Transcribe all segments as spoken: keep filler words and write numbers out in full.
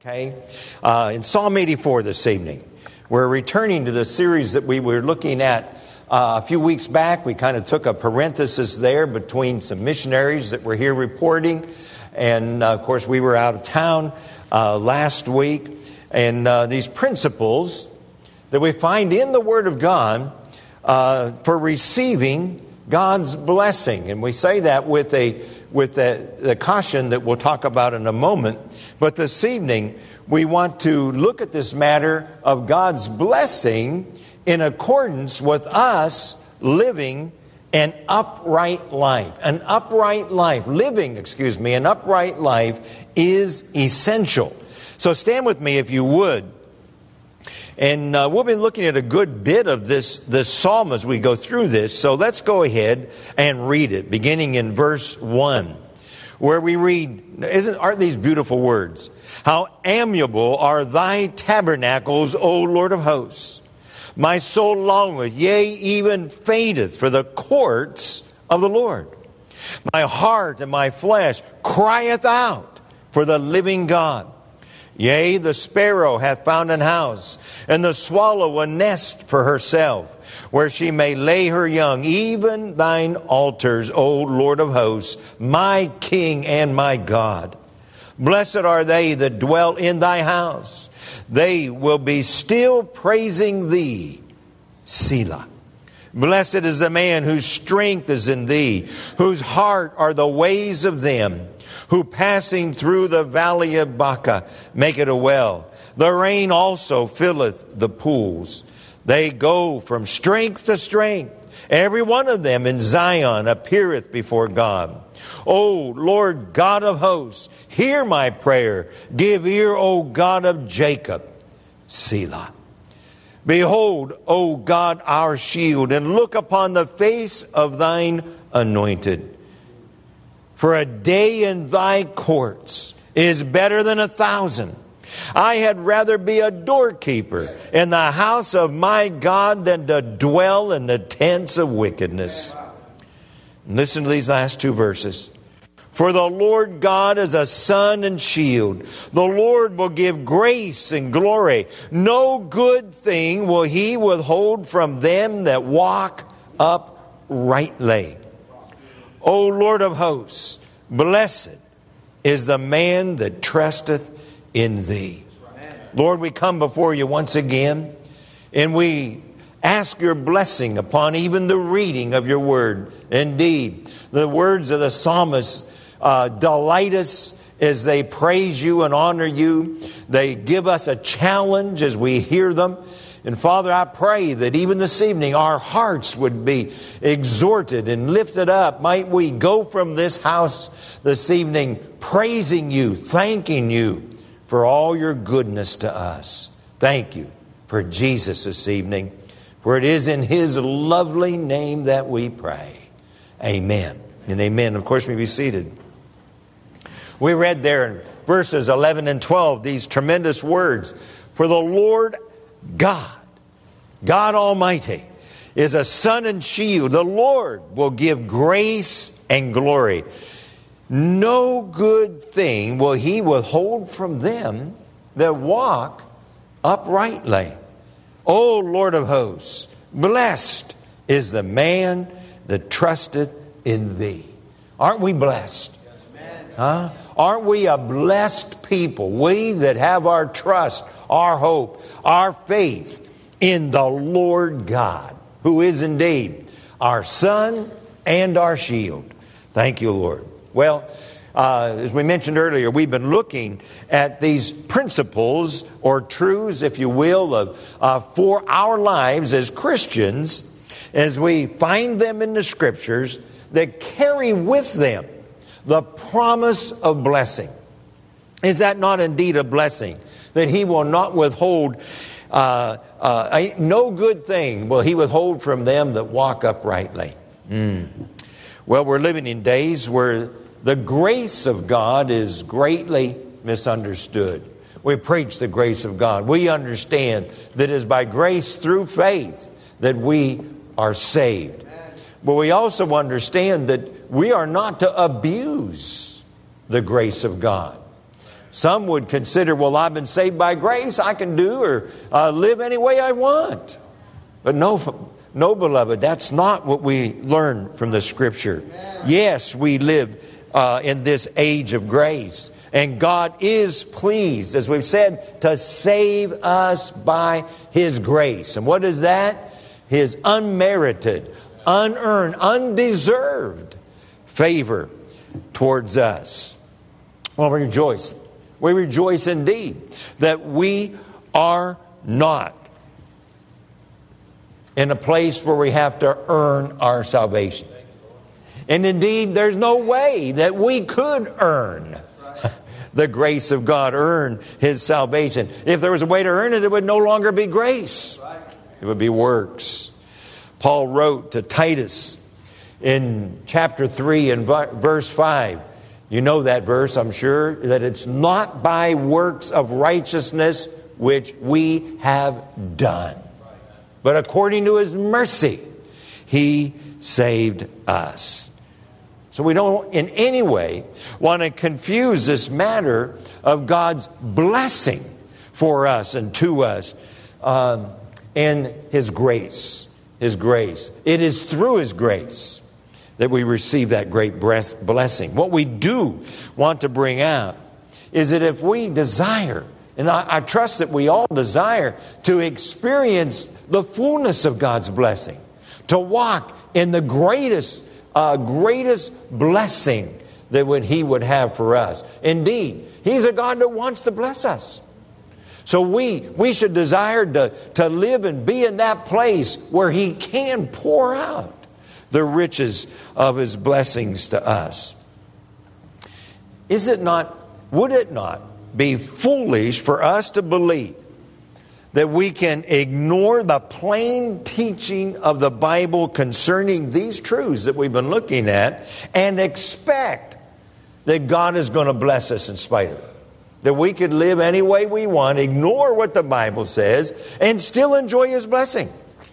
Okay, uh, in Psalm eighty-four this evening, we're returning to the series that we were looking at uh, a few weeks back. We kind of took a parenthesis there between some missionaries that were here reporting, and uh, of course we were out of town uh, last week. And uh, these principles that we find in the Word of God uh, for receiving God's blessing, and we say that with a with the, the caution that we'll talk about in a moment. But this evening, we want to look at this matter of God's blessing in accordance with us living an upright life. An upright life, living, excuse me, an upright life is essential. So stand with me if you would. And uh, we'll be looking at a good bit of this, this psalm as we go through this. So let's go ahead and read it, beginning in verse one, where we read, isn't, aren't these beautiful words? How amiable are thy tabernacles, O Lord of hosts! My soul longeth, yea, even fainteth for the courts of the Lord. My heart and my flesh crieth out for the living God. Yea, the sparrow hath found an house, and the swallow a nest for herself, where she may lay her young, even thine altars, O Lord of hosts, my King and my God. Blessed are they that dwell in thy house. They will be still praising thee. Selah. Blessed is the man whose strength is in thee, whose heart are the ways of them, who passing through the valley of Baca make it a well. The rain also filleth the pools. They go from strength to strength. Every one of them in Zion appeareth before God. O Lord God of hosts, hear my prayer. Give ear, O God of Jacob. Selah. Behold, O God, our shield, and look upon the face of thine anointed. For a day in thy courts is better than a thousand. I had rather be a doorkeeper in the house of my God than to dwell in the tents of wickedness. Listen to these last two verses. For the Lord God is a sun and shield. The Lord will give grace and glory. No good thing will he withhold from them that walk uprightly. O Lord of hosts, blessed is the man that trusteth in thee. Lord, we come before you once again, and we ask your blessing upon even the reading of your word. Indeed, the words of the psalmist uh, delight us as they praise you and honor you. They give us a challenge as we hear them. And Father, I pray that even this evening our hearts would be exhorted and lifted up. Might we go from this house this evening praising you, thanking you for all your goodness to us. Thank you for Jesus this evening, for it is in his lovely name that we pray. Amen and amen. Of course, we be seated. We read there in verses eleven and twelve these tremendous words. For the Lord God, God Almighty, is a sun and shield. The Lord will give grace and glory. No good thing will he withhold from them that walk uprightly. O Lord of hosts, blessed is the man that trusteth in thee. Aren't we blessed? Huh? Aren't we a blessed people? We that have our trust, our hope, our faith in the Lord God, who is indeed our sun and our shield. Thank you, Lord. Well, uh, as we mentioned earlier, we've been looking at these principles or truths, if you will, of, uh, for our lives as Christians, as we find them in the Scriptures that carry with them the promise of blessing. Is that not indeed a blessing? That he will not withhold, uh, uh, no good thing will he withhold from them that walk uprightly. Mm. Well, we're living in days where the grace of God is greatly misunderstood. We preach the grace of God. We understand that it is by grace through faith that we are saved. But we also understand that we are not to abuse the grace of God. Some would consider, well, I've been saved by grace. I can do or uh, live any way I want. But no, no, beloved, that's not what we learn from the Scripture. Yes, we live uh, in this age of grace. And God is pleased, as we've said, to save us by His grace. And what is that? His unmerited, unearned, undeserved favor towards us. Well, we rejoice. We rejoice indeed that we are not in a place where we have to earn our salvation. And indeed, there's no way that we could earn the grace of God, earn His salvation. If there was a way to earn it, it would no longer be grace. It would be works. Paul wrote to Titus in chapter three and verse five. You know that verse, I'm sure, that it's not by works of righteousness which we have done, but according to His mercy, He saved us. So we don't in any way want to confuse this matter of God's blessing for us and to us um, and His grace. His grace. It is through His grace that we receive that great blessing. What we do want to bring out is that if we desire, and I, I trust that we all desire, to experience the fullness of God's blessing, to walk in the greatest, uh, greatest blessing that would He would have for us. Indeed, He's a God that wants to bless us. So we, we should desire to, to live and be in that place where He can pour out the riches of His blessings to us. Is it not, would it not be foolish for us to believe that we can ignore the plain teaching of the Bible concerning these truths that we've been looking at and expect that God is going to bless us in spite of it? That we could live any way we want, ignore what the Bible says, and still enjoy His blessing.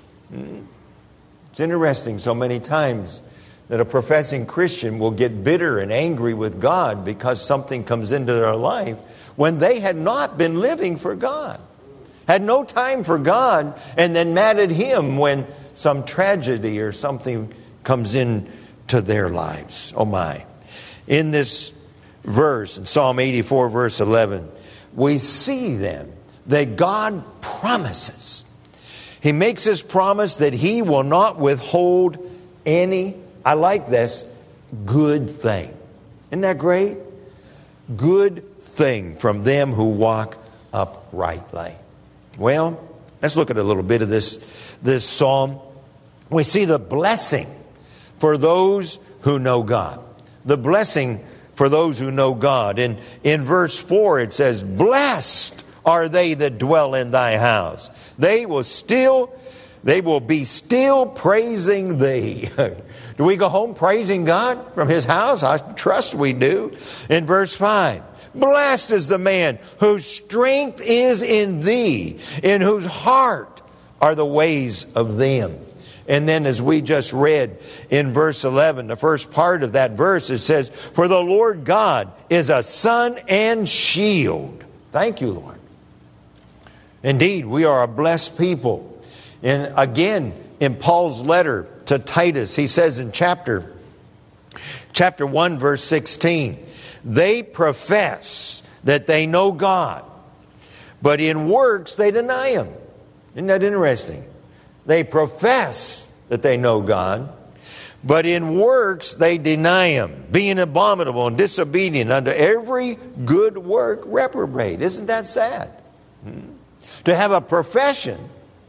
It's interesting so many times that a professing Christian will get bitter and angry with God because something comes into their life when they had not been living for God, had no time for God, and then mad at Him when some tragedy or something comes into their lives. Oh my. In this verse, in Psalm eighty-four, verse eleven, we see then that God promises. He makes His promise that He will not withhold any, I like this, good thing. Isn't that great? Good thing from them who walk uprightly. Well, let's look at a little bit of this, this psalm. We see the blessing for those who know God. The blessing for those who know God. In, in verse four it says, blessed are they that dwell in thy house. They will still, they will be still praising thee. Do we go home praising God from His house? I trust we do. In verse five, blessed is the man whose strength is in thee, in whose heart are the ways of them. And then as we just read in verse eleven, the first part of that verse, it says, for the Lord God is a sun and shield. Thank you, Lord. Indeed, we are a blessed people. And again, in Paul's letter to Titus, he says in chapter, chapter one, verse sixteen, they profess that they know God, but in works they deny Him. Isn't that interesting? They profess that they know God, but in works they deny Him, being abominable and disobedient unto every good work reprobate. Isn't that sad? Hmm? To have a profession,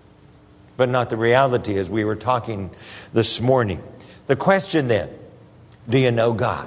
but not the reality, as we were talking this morning. The question then, do you know God?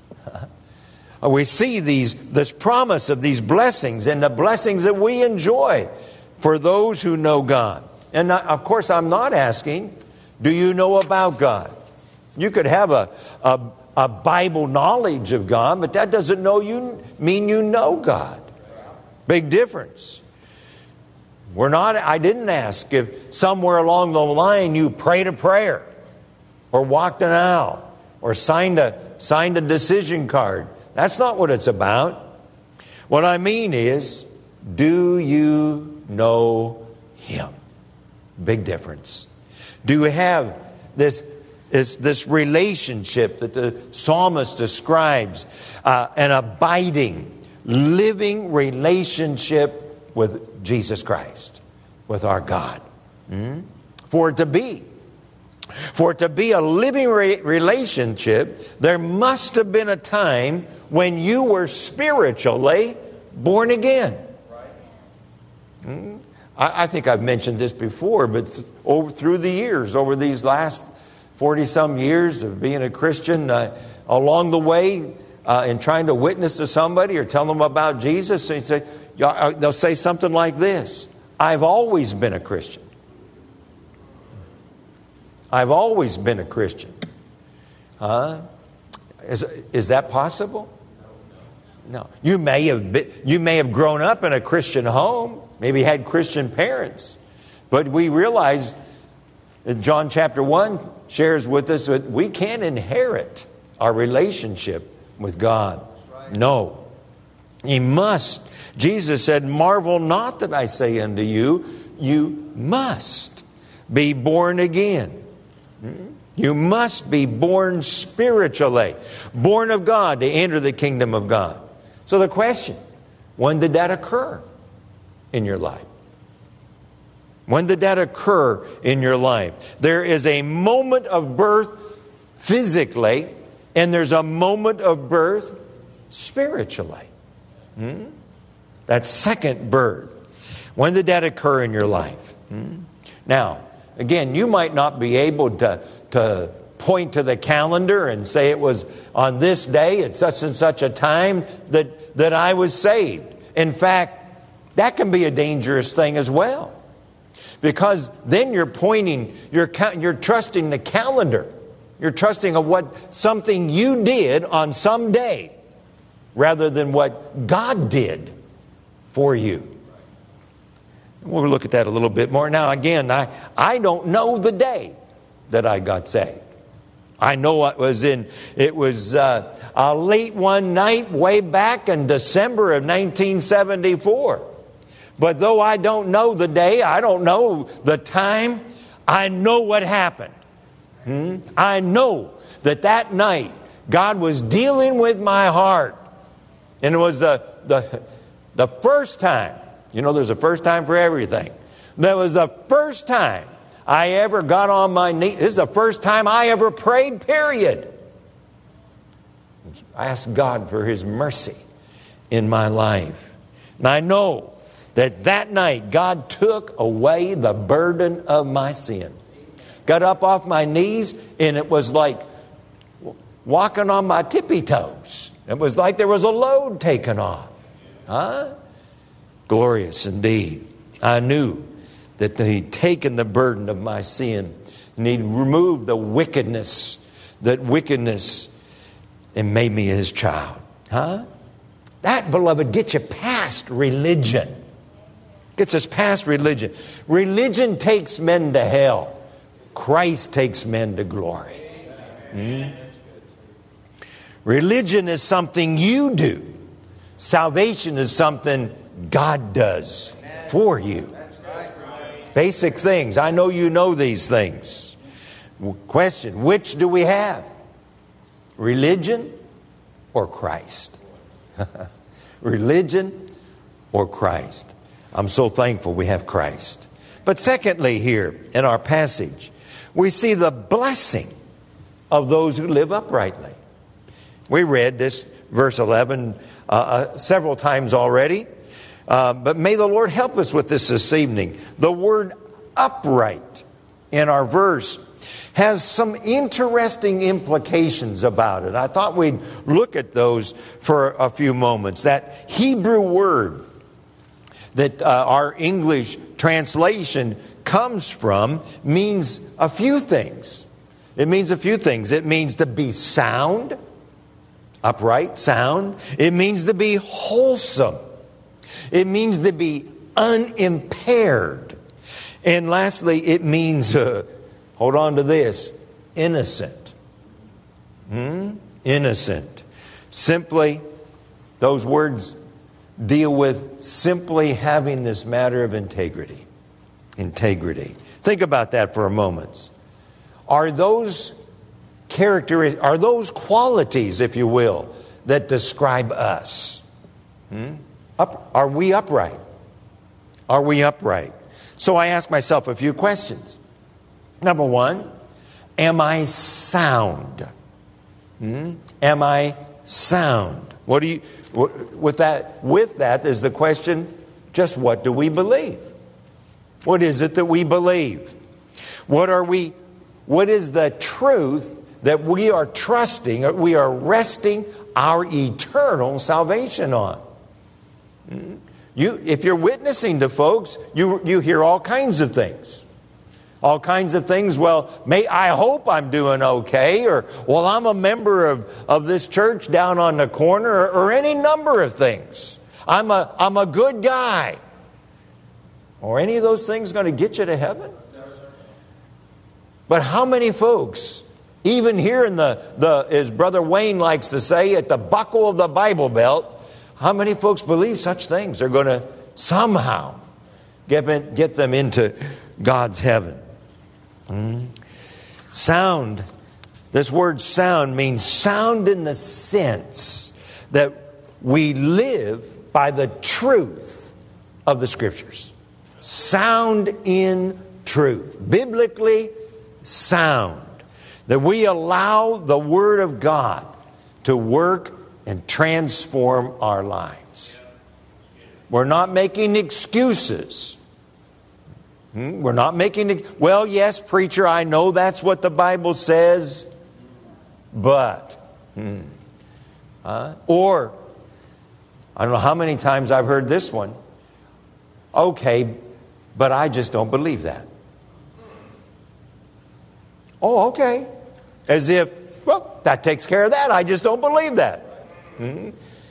We see these this promise of these blessings and the blessings that we enjoy for those who know God. And of course, I'm not asking, do you know about God? You could have a, a, a Bible knowledge of God, but that doesn't know you mean you know God. Big difference. We're not, I didn't ask if somewhere along the line you prayed a prayer or walked an aisle or signed a, signed a decision card. That's not what it's about. What I mean is, do you know Him? Big difference. Do we have this, this, this relationship that the psalmist describes, uh, an abiding, living relationship with Jesus Christ, with our God? Hmm? For it to be, for it to be a living re- relationship, there must have been a time when you were spiritually born again. Hmm? I, I think I've mentioned this before, but th- over through the years, over these last forty-some years of being a Christian, uh, along the way, uh, in trying to witness to somebody or tell them about Jesus, they say, they'll say something like this: I've always been a Christian. I've always been a Christian. Huh? Is, is that possible? No. You may have been, you may have grown up in a Christian home, maybe had Christian parents, but we realize that John chapter one shares with us that we can't inherit our relationship with God. No. He must. Jesus said, marvel not that I say unto you, you must be born again. You must be born spiritually, born of God to enter the kingdom of God. So the question, when did that occur in your life? When did that occur in your life? There is a moment of birth physically, and there's a moment of birth spiritually. Hmm? That second birth. When did that occur in your life? Hmm? Now, again, you might not be able to, to point to the calendar and say it was on this day at such and such a time that, that I was saved. In fact, that can be a dangerous thing as well. Because then you're pointing, you're, you're trusting the calendar. You're trusting of what something you did on some day rather than what God did for you. We'll look at that a little bit more. Now, again, I, I don't know the day that I got saved. I know it was in, it was uh, uh, late one night way back in December of nineteen seventy-four. But though I don't know the day, I don't know the time, I know what happened. Hmm? I know that that night God was dealing with my heart. And it was the, the, the first time. You know, there's a first time for everything. That was the first time I ever got on my knees. This is the first time I ever prayed, period. I asked God for His mercy in my life. And I know that that night God took away the burden of my sin. Got up off my knees, and it was like walking on my tippy toes. It was like there was a load taken off. Huh? Glorious indeed. I knew that He'd taken the burden of my sin, and He'd removed the wickedness, that wickedness, and made me His child. Huh? That, beloved, gets you past religion. Gets us past religion. Religion takes men to hell. Christ takes men to glory. Hmm? Religion is something you do. Salvation is something God does for you. Basic things. I know you know these things. Question, which do we have? Religion or Christ? Religion or Christ? I'm so thankful we have Christ. But secondly, here in our passage, we see the blessing of those who live uprightly. We read this verse eleven uh, uh, several times already. Uh, but may the Lord help us with this this evening. The word upright in our verse has some interesting implications about it. I thought we'd look at those for a few moments. That Hebrew word that uh, our English translation comes from means a few things. It means a few things. It means to be sound, upright, sound. It means to be wholesome. It means to be unimpaired. And lastly, it means, uh, hold on to this, innocent. Hmm? Innocent. Simply, those words deal with simply having this matter of integrity. Integrity. Think about that for a moment. Are those characteristics, are those qualities, if you will, that describe us? Hmm? Up, are we upright? Are we upright? So I ask myself a few questions. Number one, am I sound? Hmm? Am I sound? What do you, with that, with that is the question, just what do we believe? What is it that we believe? What are we, what is the truth that we are trusting, we are resting our eternal salvation on? You, if you're witnessing to folks, you, you hear all kinds of things. All kinds of things. Well, may I hope I'm doing okay, or well, I'm a member of, of this church down on the corner, or, or any number of things. I'm a I'm a good guy. Are any of those things going to get you to heaven? But how many folks, even here in the, the, as Brother Wayne likes to say, at the buckle of the Bible Belt, how many folks believe such things are going to somehow get, get them into God's heaven? Mm. Sound, this word sound means sound in the sense that we live by the truth of the Scriptures. Sound in truth. Biblically sound. That we allow the Word of God to work and transform our lives. We're not making excuses. We're not making, well, yes, preacher, I know that's what the Bible says, but, hmm, uh, or, I don't know how many times I've heard this one, okay, but I just don't believe that. Oh, okay. As if, well, that takes care of that. I just don't believe that. Hmm.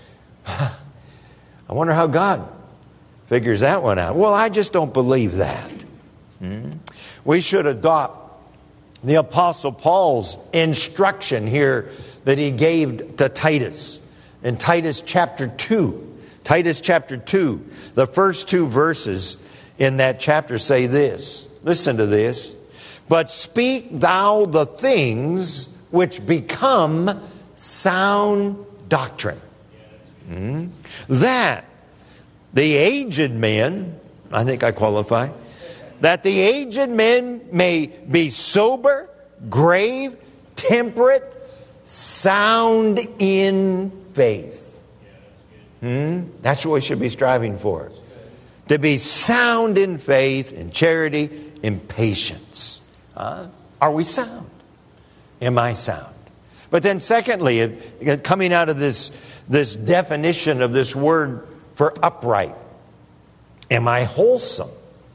I wonder how God figures that one out. Well, I just don't believe that. Hmm. We should adopt the Apostle Paul's instruction here that he gave to Titus. In Titus chapter two, Titus chapter two, the first two verses in that chapter say this. Listen to this. But speak thou the things which become sound doctrine. Hmm? That the aged men, I think I qualify, that the aged men may be sober, grave, temperate, sound in faith. Hmm? That's what we should be striving for. To be sound in faith, in charity, in patience. Uh, are we sound? Am I sound? But then secondly, coming out of this, this definition of this word for upright, am I wholesome?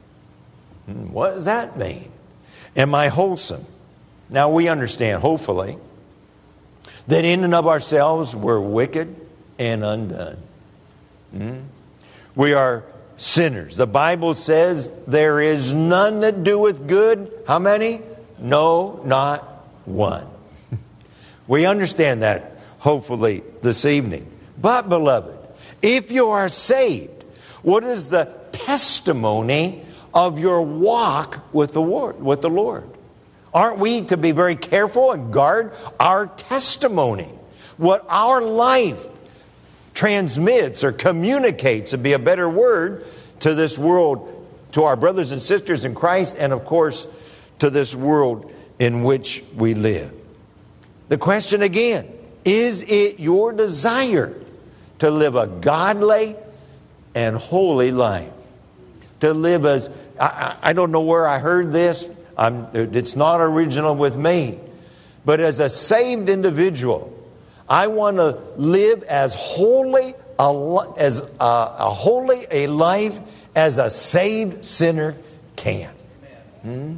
What does that mean? Am I wholesome? Now we understand, hopefully, that in and of ourselves we're wicked and undone. Hmm? We are sinners. The Bible says there is none that doeth good. How many? No, not one. We understand that, hopefully, this evening. But, beloved, if you are saved, what is the testimony of your walk with the Lord? With the Lord? Aren't we to be very careful and guard our testimony? What our life transmits or communicates, to be a better word, to this world, to our brothers and sisters in Christ, and of course, to this world in which we live. The question again, is it your desire to live a godly and holy life? To live as, I, I don't know where I heard this, I'm, it's not original with me, but as a saved individual, I want to live as holy a, as a, a holy a life as a saved sinner can. Hmm?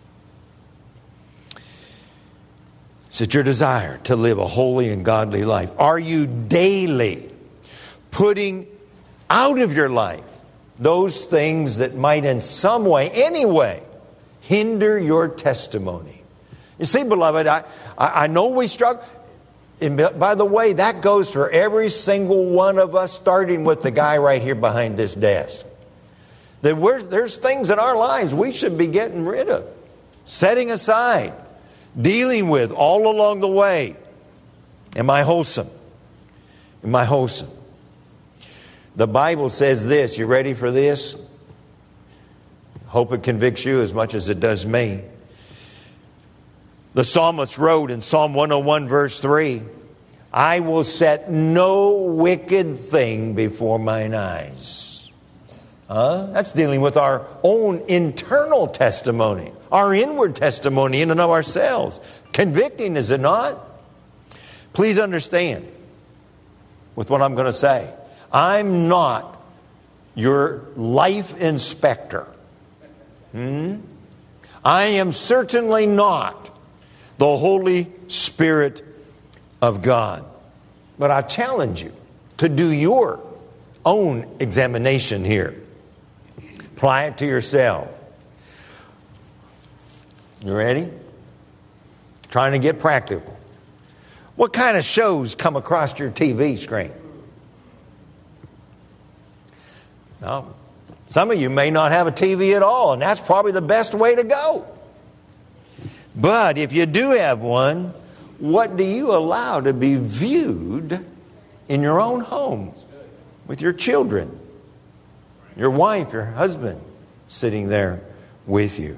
Is it your desire to live a holy and godly life? Are you daily putting out of your life those things that might in some way, any way, hinder your testimony? You see, beloved, I, I know we struggle. And by the way, that goes for every single one of us, starting with the guy right here behind this desk. That we're, there's things in our lives we should be getting rid of, setting aside, dealing with all along the way. Am I wholesome? Am I wholesome? The Bible says this. You ready for this? Hope it convicts you as much as it does me. The psalmist wrote in Psalm one oh one verse three, I will set no wicked thing before mine eyes. Huh? That's dealing with our own internal testimony, our inward testimony in and of ourselves. Convicting, is it not? Please understand with what I'm going to say. I'm not your life inspector. Hmm? I am certainly not the Holy Spirit of God. But I challenge you to do your own examination here. Apply it to yourself. You ready? Trying to get practical. What kind of shows come across your T V screen? Now, some of you may not have a T V at all, and that's probably the best way to go. But if you do have one, what do you allow to be viewed in your own home with your children, your wife, your husband sitting there with you?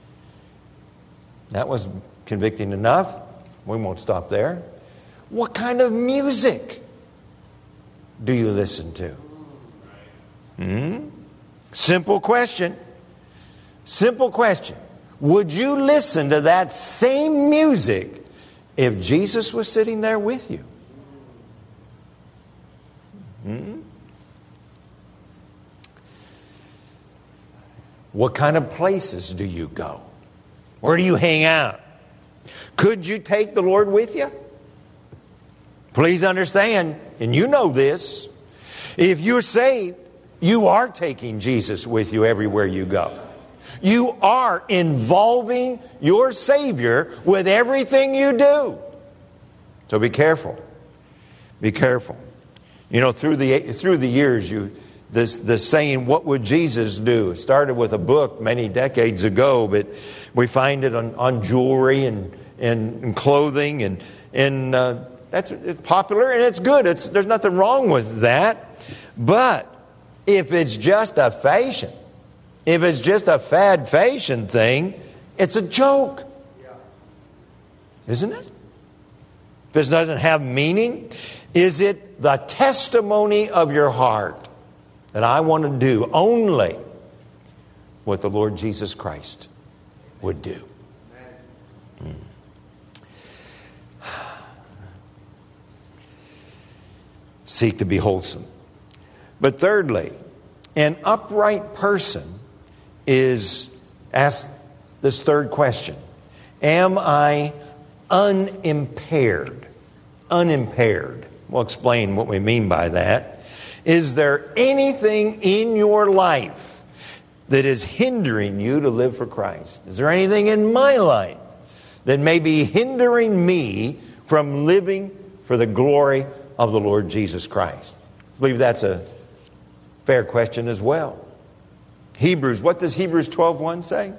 That was convicting enough. We won't stop there. What kind of music do you listen to? Hmm? Simple question. Simple question. Would you listen to that same music if Jesus was sitting there with you? Hmm? What kind of places do you go? Where do you hang out? Could you take the Lord with you? Please understand, and you know this, if you're saved, you are taking Jesus with you everywhere you go. You are involving your Savior with everything you do. So be careful. Be careful. You know, through the through the years, you this the saying, "What would Jesus do?" It started with a book many decades ago, but we find it on, on jewelry and, and and clothing, and and uh, that's it's popular and it's good. It's there's nothing wrong with that. But if it's just a fashion, if it's just a fad fashion thing, it's a joke. Isn't it? If it doesn't have meaning, is it the testimony of your heart that I want to do only what the Lord Jesus Christ would do? Mm. Seek to be wholesome. But thirdly, an upright person is asked this third question. Am I unimpaired? Unimpaired. We'll explain what we mean by that. Is there anything in your life that is hindering you to live for Christ? Is there anything in my life that may be hindering me from living for the glory of the Lord Jesus Christ? I believe that's a fair question as well. Hebrews, what does Hebrews twelve one say?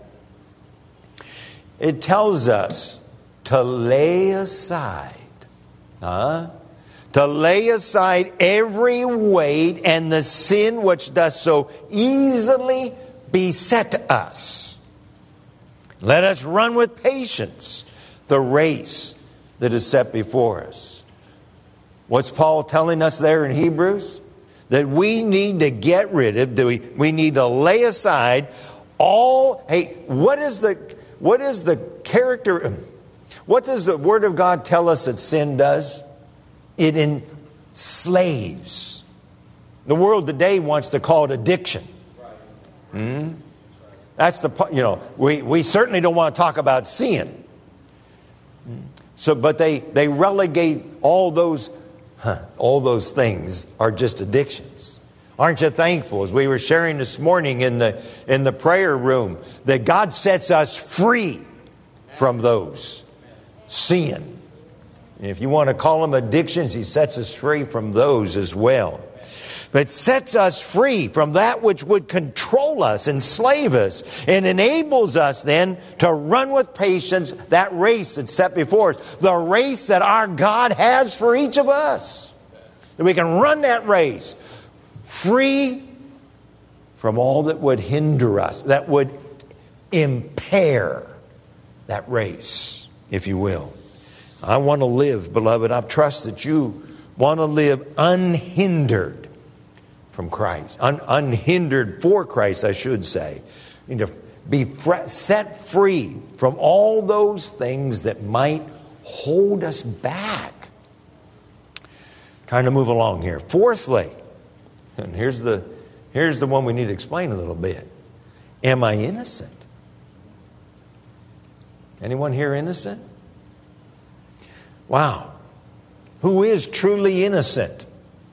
It tells us to lay aside, huh? To lay aside every weight and the sin which does so easily beset us. Let us run with patience the race that is set before us. What's Paul telling us there in Hebrews? That we need to get rid of, that we, we need to lay aside all, hey, what is the what is the character, what does the Word of God tell us that sin does? It enslaves. The world today wants to call it addiction. Hmm? That's the, you know, we, we certainly don't want to talk about sin. So, but they, they relegate all those Huh, all those things are just addictions. Aren't you thankful, as we were sharing this morning in the in the prayer room, that God sets us free from those? Sin And if you want to call them addictions, He sets us free from those as well. But sets us free from that which would control us, enslave us, and enables us then to run with patience that race that's set before us. The race that our God has for each of us. That we can run that race free from all that would hinder us, that would impair that race, if you will. I want to live, beloved. I trust that you want to live unhindered from Christ. Un- unhindered for Christ, I should say. You need to be fr- set free from all those things that might hold us back. Trying to move along here. Fourthly, and here's the, here's the one we need to explain a little bit. Am I innocent? Anyone here innocent? Wow. Who is truly innocent?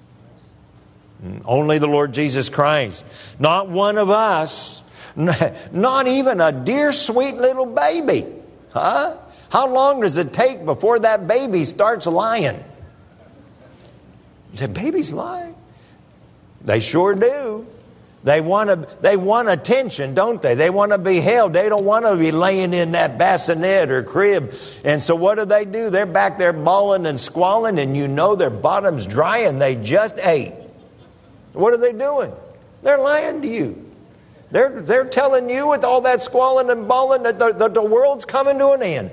Only the Lord Jesus Christ. Not one of us. Not even a dear sweet little baby. Huh? How long does it take before that baby starts lying? You say, babies lie? They sure do. They want to, they want attention, don't they? They want to be held. They don't want to be laying in that bassinet or crib. And so what do they do? They're back there bawling and squalling, and you know their bottom's dry and they just ate. What are they doing? They're lying to you. They're, they're telling you with all that squalling and bawling that the, that the world's coming to an end.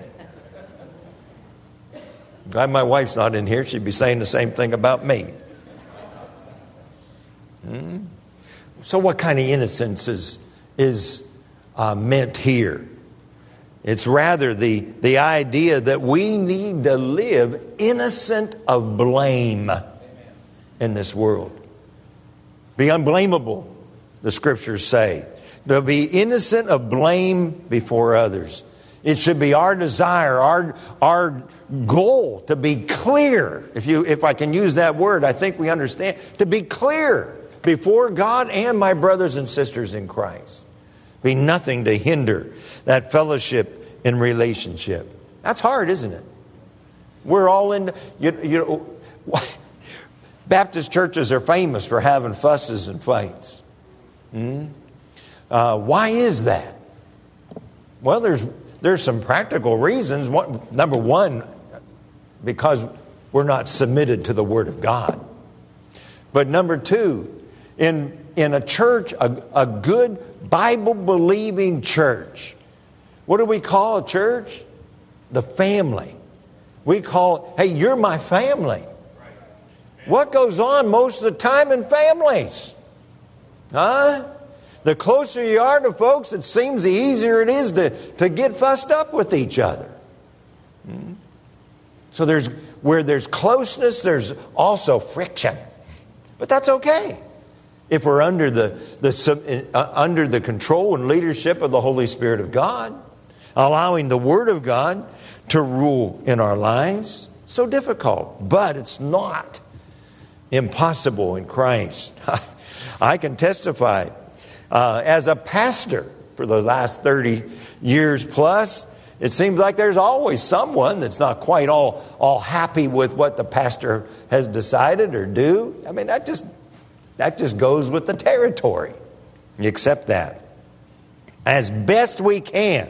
Glad my wife's not in here. She'd be saying the same thing about me. Hmm? So what kind of innocence is, is uh, meant here? It's rather the, the idea that we need to live innocent of blame in this world. Be unblameable, the Scriptures say. To be innocent of blame before others. It should be our desire, our, our goal to be clear. If you, if I can use that word, I think we understand. To be clear before God and my brothers and sisters in Christ. Be nothing to hinder that fellowship and relationship. That's hard, isn't it? We're all in, you, you know, Baptist churches are famous for having fusses and fights. Hmm? Uh, why is that? Well, there's there's some practical reasons. One, number one, because we're not submitted to the Word of God. But number two, in in a church, a, a good Bible-believing church, what do we call a church? The family. We call, hey, you're my family. What goes on most of the time in families? Huh? The closer you are to folks, it seems the easier it is to, to get fussed up with each other. Hmm? So there's where there's closeness, there's also friction. But that's okay if we're under the, the uh, under the control and leadership of the Holy Spirit of God, allowing the Word of God to rule in our lives. So difficult, but it's not impossible in Christ. I can testify uh, as a pastor for the last thirty years plus. It seems like there's always someone that's not quite all, all happy with what the pastor has decided or do. I mean, that just that just goes with the territory. You accept that. As best we can,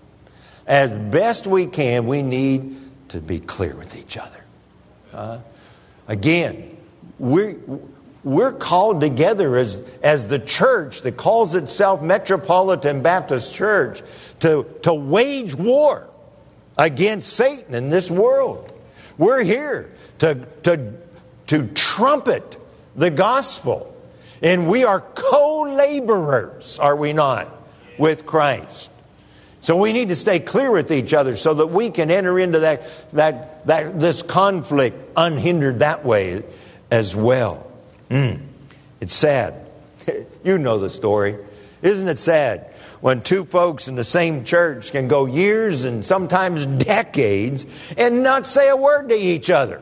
as best we can, we need to be clear with each other. Uh, again, we're, we're called together as, as the church that calls itself Metropolitan Baptist Church to, to wage war against Satan in this world. We're here to, to, to trumpet the gospel. And we are co-laborers, are we not, with Christ. So we need to stay clear with each other so that we can enter into that, that, that this conflict unhindered that way as well. Mm. It's sad. You know the story. Isn't it sad when two folks in the same church can go years and sometimes decades and not say a word to each other?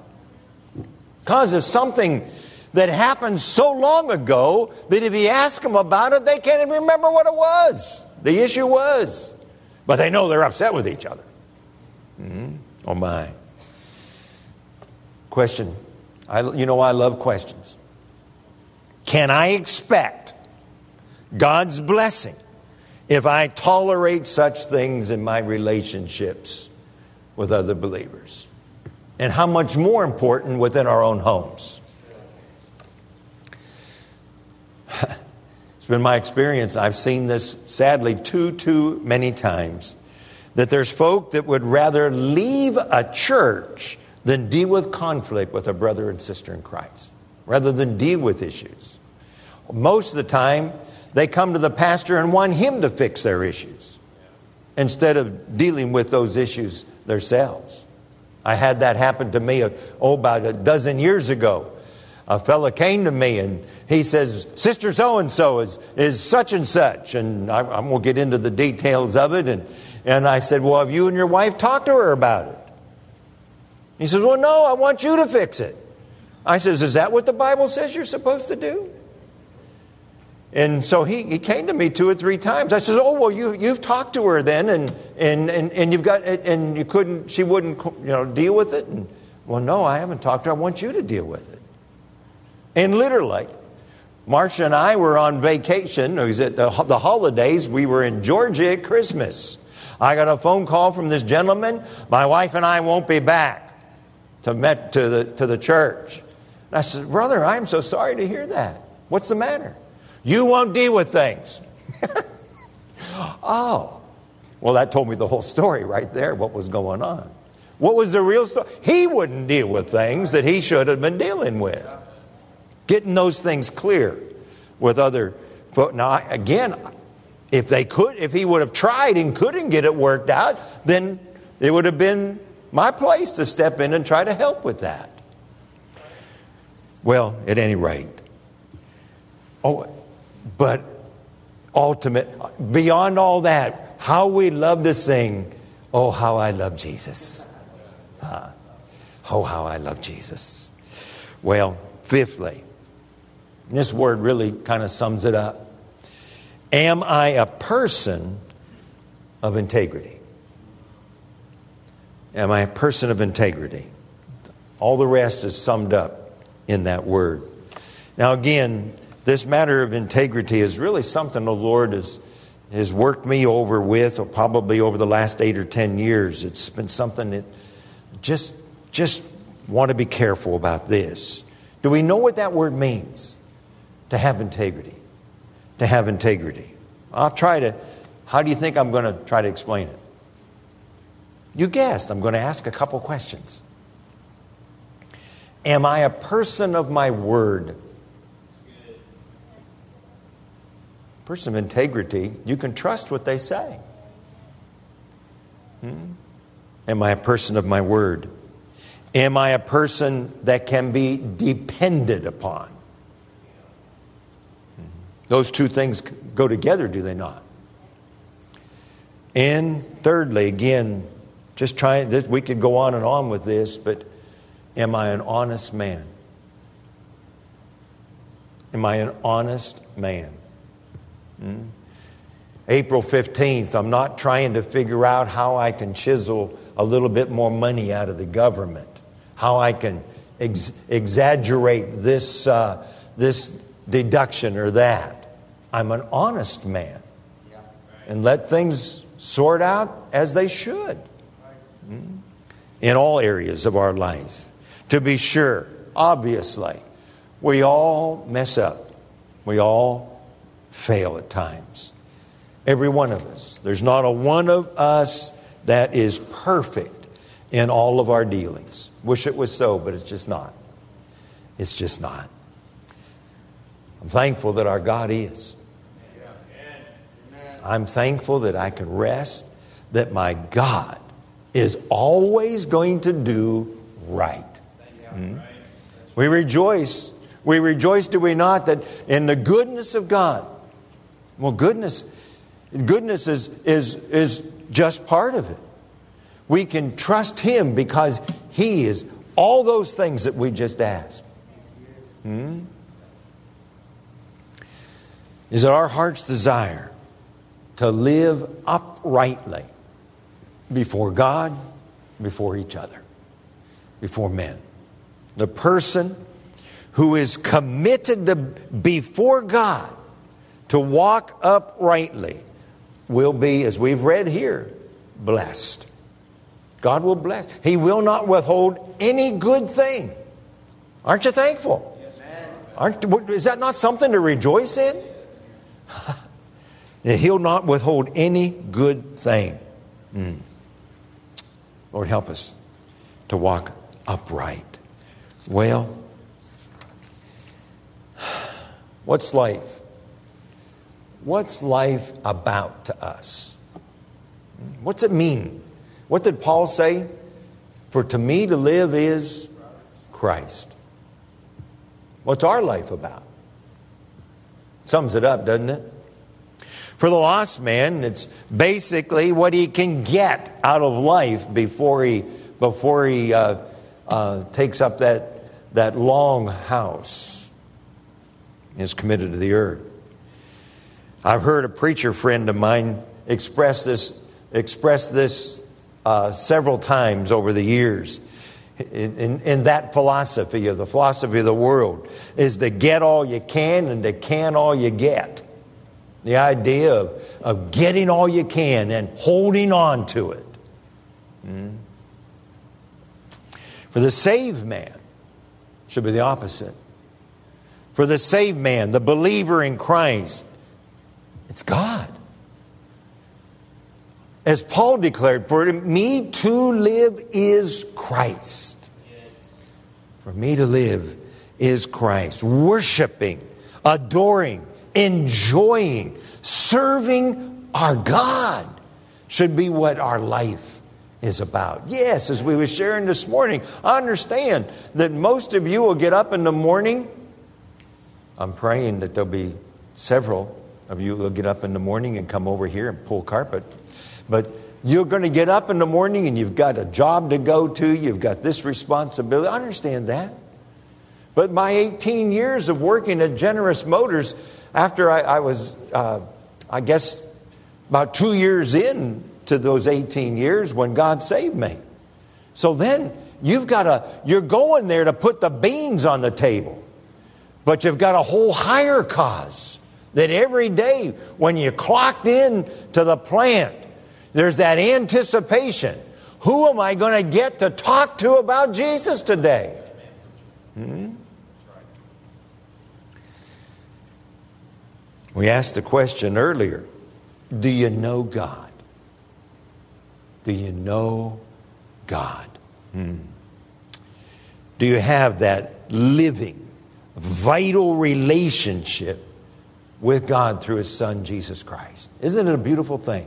Because of something that happened so long ago that if you ask them about it, they can't even remember what it was. The issue was. But they know they're upset with each other. Mm-hmm. Oh my. Question. I, you know, I love questions. Can I expect God's blessing if I tolerate such things in my relationships with other believers? And how much more important within our own homes? It's been my experience. I've seen this sadly too, too many times. That there's folk that would rather leave a church than deal with conflict with a brother and sister in Christ. Rather than deal with issues. Most of the time, they come to the pastor and want him to fix their issues. Instead of dealing with those issues themselves. I had that happen to me, oh, about a dozen years ago. A fella came to me and he says, Sister so-and-so is, is such and such. And I, I won't get into the details of it. And, and I said, well, have you and your wife talked to her about it? He says, well, no, I want you to fix it. I says, is that what the Bible says you're supposed to do? And so he, he came to me two or three times. I says, oh, well, you, you've talked to her then and, and, and, and you've got, and you couldn't, she wouldn't, you know, deal with it. And, well, no, I haven't talked to her. I want you to deal with it. And literally, Marcia and I were on vacation. It was at the, the holidays. We were in Georgia at Christmas. I got a phone call from this gentleman. My wife and I won't be back to met to the to the church. And I said, brother, I'm so sorry to hear that. What's the matter? You won't deal with things. Oh, well, that told me the whole story right there. What was going on? What was the real story? He wouldn't deal with things that he should have been dealing with. Getting those things clear with other folks. Now, again, if they could, if he would have tried and couldn't get it worked out, then it would have been my place to step in and try to help with that. Well, at any rate. Oh, but ultimate, beyond all that, how we love to sing, oh, how I love Jesus. Uh, oh, how I love Jesus. Well, fifthly, this word really kind of sums it up. Am I a person of integrity? Am I a person of integrity? All the rest is summed up in that word. Now again, this matter of integrity is really something the Lord has, has worked me over with, or probably over the last eight or ten years. It's been something that just, just want to be careful about this. Do we know what that word means? To have integrity. To have integrity. I'll try to, how do you think I'm going to try to explain it? You guessed, I'm going to ask a couple questions. Am I a person of my word? Person of integrity, you can trust what they say. Hmm? Am I a person of my word? Am I a person that can be depended upon? Those two things go together, do they not? And thirdly, again, just trying, this, we could go on and on with this, but am I an honest man? Am I an honest man? Hmm? April fifteenth, I'm not trying to figure out how I can chisel a little bit more money out of the government. How I can ex- exaggerate this, uh, this deduction or that. I'm an honest man. And let things sort out as they should. Hmm? In all areas of our life. To be sure, obviously, we all mess up. We all fail at times. Every one of us. There's not a one of us that is perfect in all of our dealings. Wish it was so, but it's just not. It's just not. I'm thankful that our God is. I'm thankful that I can rest, that my God is always going to do right. Hmm? We rejoice. We rejoice, do we not, that in the goodness of God. Well, goodness, goodness is, is, is just part of it. We can trust Him because He is all those things that we just asked. Hmm? Is it our heart's desire to live uprightly before God, before each other, before men? The person who is committed to before God to walk uprightly will be, as we've read here, blessed. God will bless. He will not withhold any good thing. Aren't you thankful? Aren't, is that not something to rejoice in? He'll not withhold any good thing. Mm. Lord, help us to walk upright. Well, what's life? What's life about to us? What's it mean? What did Paul say? For to me to live is Christ. What's our life about? Sums it up, doesn't it? For the lost man, it's basically what he can get out of life before he before he uh, uh, takes up that that long house and is committed to the earth. I've heard a preacher friend of mine express this express this uh, several times over the years. In, in, in that philosophy of the philosophy of the world is to get all you can and to can all you get. The idea of, of getting all you can and holding on to it. Mm. For the saved man, should be the opposite. For the saved man, the believer in Christ, it's God. As Paul declared, for me to live is Christ. For me to live is Christ. Worshiping, adoring, enjoying, serving our God should be what our life is about. Yes, as we were sharing this morning, I understand that most of you will get up in the morning. I'm praying that there'll be several of you who will get up in the morning and come over here and pull carpet. But you're going to get up in the morning and you've got a job to go to. You've got this responsibility. I understand that. But my eighteen years of working at Generous Motors, after I, I was, uh, I guess, about two years in to those eighteen years when God saved me. So then you've got to, you're going there to put the beans on the table. But you've got a whole higher cause that every day when you clocked in to the plant, there's that anticipation. Who am I going to get to talk to about Jesus today? Hmm? We asked the question earlier, do you know God? Do you know God? Hmm. Do you have that living, vital relationship with God through His Son, Jesus Christ? Isn't it a beautiful thing?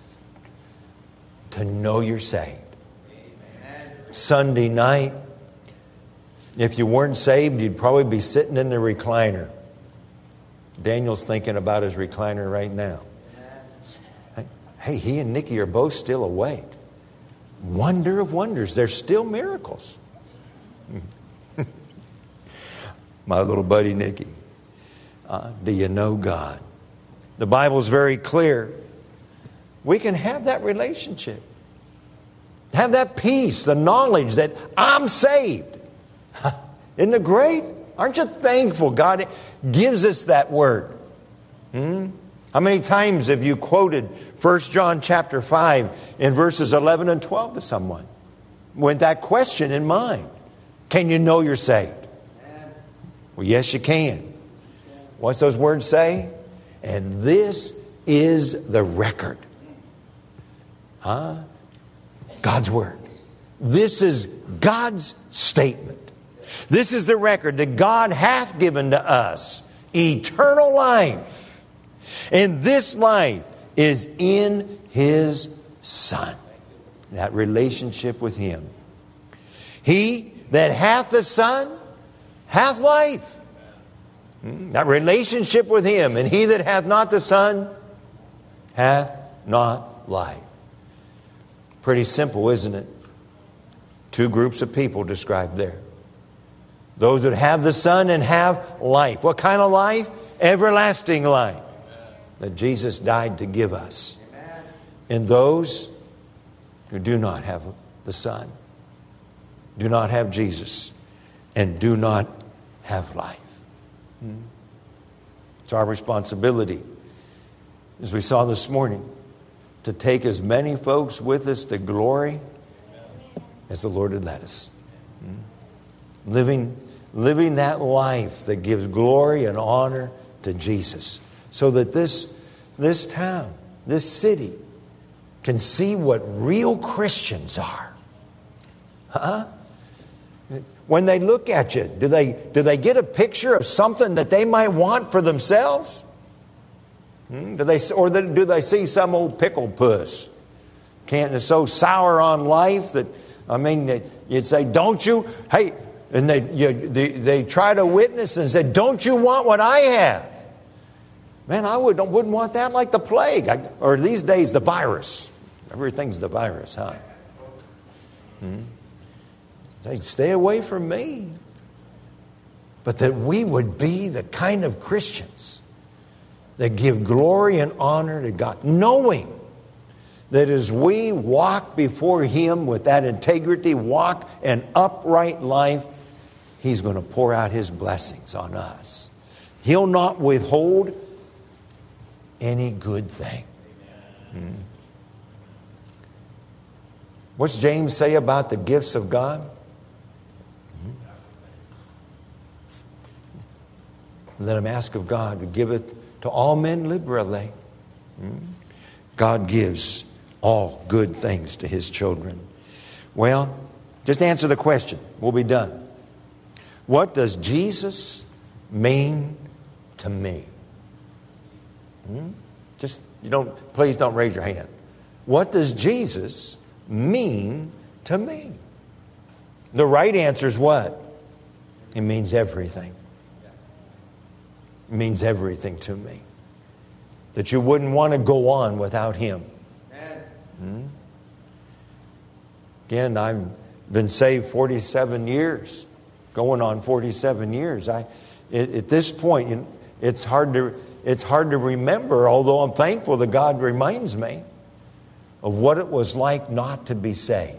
To know you're saved. Amen. Sunday night, if you weren't saved, you'd probably be sitting in the recliner. Daniel's thinking about his recliner right now. Hey, he and Nikki are both still awake. Wonder of wonders. There's still miracles. My little buddy Nikki. Uh, do you know God? The Bible's very clear. We can have that relationship. Have that peace, the knowledge that I'm saved. Isn't it great? Aren't you thankful God gives us that word? Hmm? How many times have you quoted First John chapter five in verses eleven and twelve to someone with that question in mind? Can you know you're saved? Well, yes, you can. What's those words say? And this is the record. Huh? God's word. This is God's statement. This is the record that God hath given to us eternal life. And this life is in His Son. That relationship with Him. He that hath the Son hath life. That relationship with Him. And he that hath not the Son hath not life. Pretty simple, isn't it? Two groups of people described there. Those that have the Son and have life. What kind of life? Everlasting life. That Jesus died to give us. And those who do not have the Son, do not have Jesus, and do not have life. It's our responsibility, as we saw this morning, to take as many folks with us to glory as the Lord had led us. Living, living that life that gives glory and honor to Jesus, so that this, this town, this city, can see what real Christians are. Huh? When they look at you, do they, do they get a picture of something that they might want for themselves? Hmm? Do they, or do they see some old pickle puss? Can't, is so sour on life that, I mean, you'd say, don't you? Hey, and they, you, they, they try to witness and say, don't you want what I have? Man, I would, wouldn't want that like the plague. I, or these days, the virus. Everything's the virus, huh? Hmm? Say, stay away from me. But that we would be the kind of Christians that give glory and honor to God, knowing that as we walk before Him with that integrity, walk an upright life, He's going to pour out His blessings on us. He'll not withhold any good thing. Hmm. What's James say about the gifts of God? Hmm. Let him ask of God, who giveth to all men liberally. Hmm. God gives all good things to His children. Well, just answer the question. We'll be done. What does Jesus mean to me? Hmm? Just, you don't, please don't raise your hand. What does Jesus mean to me? The right answer is what? It means everything. It means everything to me. That you wouldn't want to go on without Him. Hmm? Again, I've been saved forty-seven years, going on forty-seven years. I, it, at this point, you know, it's hard to it's hard to remember. Although I'm thankful that God reminds me of what it was like not to be saved.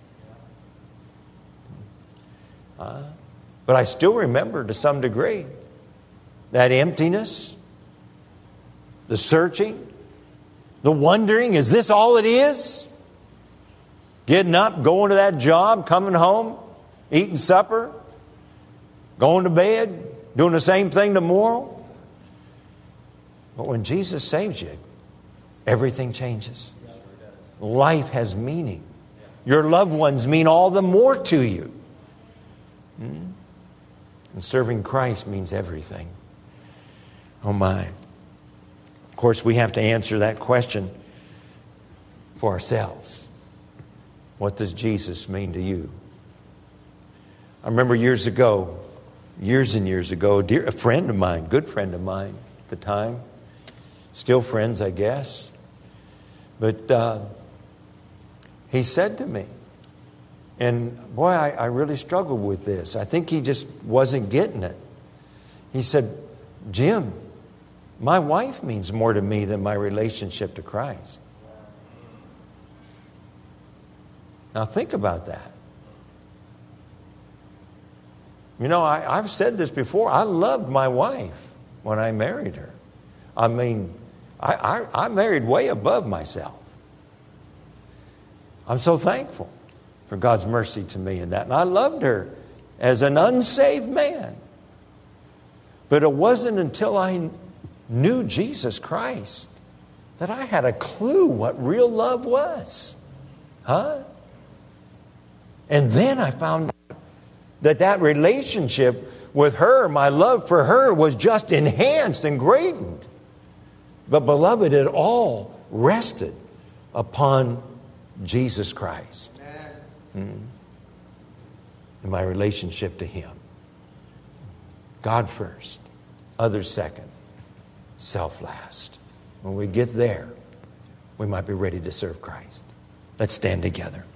Uh, but I still remember to some degree that emptiness, the searching, the wondering, is this all it is? Getting up, going to that job, coming home, eating supper, going to bed, doing the same thing tomorrow. But when Jesus saves you, everything changes. Life has meaning. Your loved ones mean all the more to you. Hmm? And serving Christ means everything. Oh my. Of course, we have to answer that question for ourselves. What does Jesus mean to you? I remember years ago, years and years ago, a, dear, a friend of mine, good friend of mine at the time, still friends, I guess, but uh, he said to me, and boy, I, I really struggled with this. I think he just wasn't getting it. He said, Jim, my wife means more to me than my relationship to Christ. Now think about that. You know, I, I've said this before. I loved my wife when I married her. I mean, I, I, I married way above myself. I'm so thankful for God's mercy to me in that. And I loved her as an unsaved man. But it wasn't until I knew Jesus Christ that I had a clue what real love was. Huh? And then I found out that that relationship with her, my love for her, was just enhanced and greatened. But beloved, it all rested upon Jesus Christ. Mm. In my relationship to Him. God first, others second, self last. When we get there, we might be ready to serve Christ. Let's stand together.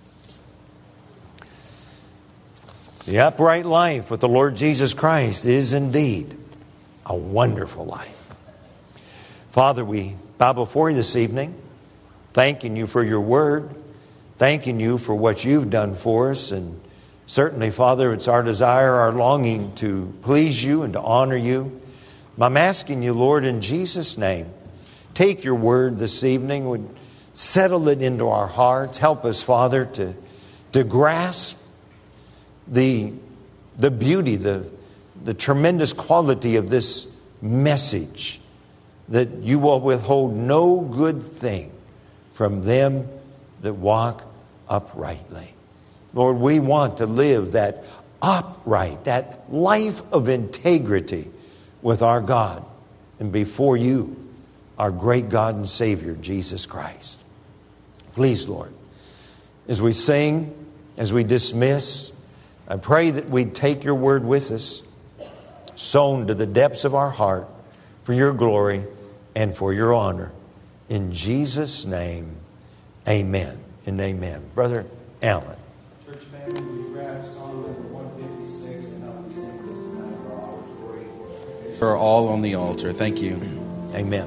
The upright life with the Lord Jesus Christ is indeed a wonderful life. Father, we bow before you this evening, thanking you for your word, thanking you for what you've done for us, and Certainly, Father, it's our desire, our longing to please you and to honor you. I'm asking you, Lord, in Jesus' name, take your word this evening, would settle it into our hearts. Help us, Father, to, to grasp the, the beauty, the, the tremendous quality of this message, that you will withhold no good thing from them that walk uprightly. Lord, we want to live that upright, that life of integrity with our God and before you, our great God and Savior, Jesus Christ. Please, Lord, as we sing, as we dismiss, I pray that we'd take your word with us, sown to the depths of our heart, for your glory and for your honor. In Jesus' name, amen and amen. Brother Allen. Church family, will you grab Psalm number one fifty-six and help me sing this tonight for our glory? They're all on the altar. Thank you. Amen.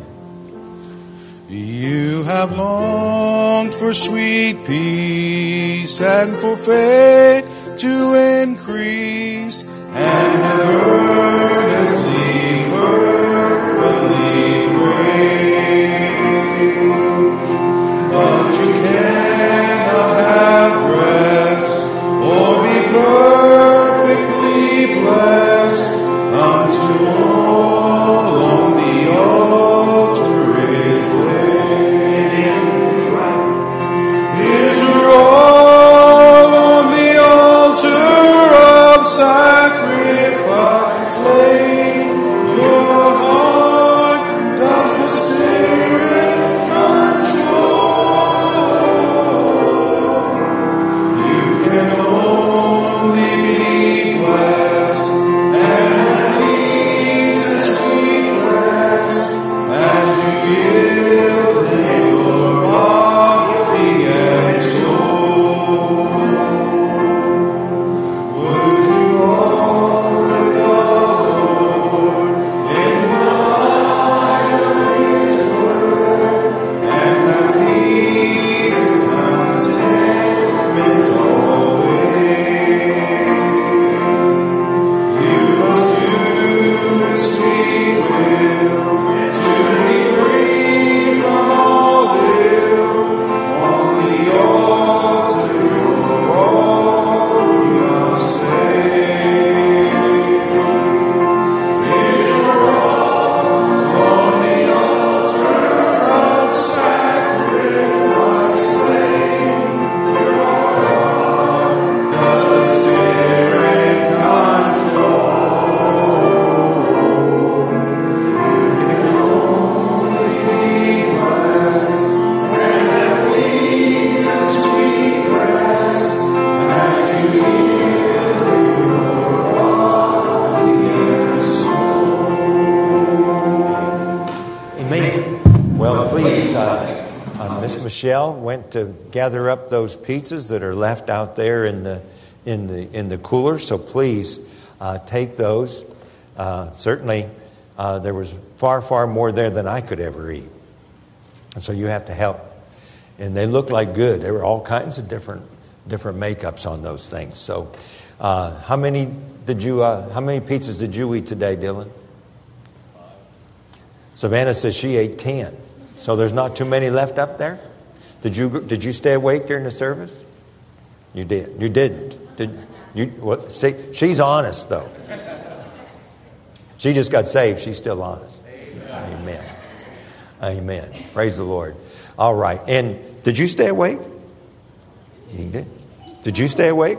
You have longed for sweet peace and for faith to increase, and have earnestly fervently prayed. But you cannot have rest or be perfectly blessed unto all on the altar is laid. Is your all on the altar of sacrifice laid? Your heart does the Spirit control. You can only be blessed and have peace and sweet rest as you yield in your body and soul. Would you walk with the Lord in the light of His word and have peace and contentment always? You must do His sweet will to be free from all ill. On the altar, you're all you must say. Is your all on the altar of sacrifice laid? Your heart does the Spirit control. You can only be blessed and have peace and sweet rest as you yield your body and soul. Amen. Well, please, uh, uh, Miss Michelle went to gather up those pizzas that are left out there in the in the in the cooler. So please uh, take those. Uh, certainly, uh, there was far far more there than I could ever eat, and so you have to help. And they look like good. There were all kinds of different different makeups on those things. So, uh, how many did you? Uh, how many pizzas did you eat today, Dylan? Savannah says she ate ten. So there's not too many left up there? Did you did you stay awake during the service? You did. You didn't. Did you? What? See, she's honest though. She just got saved. She's still honest. Amen. Amen. Praise the Lord. All right. And did you stay awake? You did. Did you stay awake?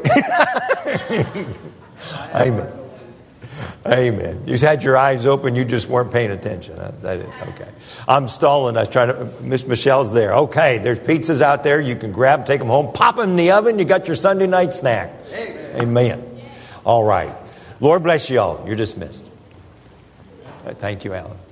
Amen. Amen. You had your eyes open. You just weren't paying attention. Huh? That is, okay. I'm stalling. I was trying to. Miss Michelle's there. Okay. There's pizzas out there. You can grab, take them home, pop them in the oven. You got your Sunday night snack. Amen. Amen. All right. Lord bless you all. You're dismissed. Thank you, Alan.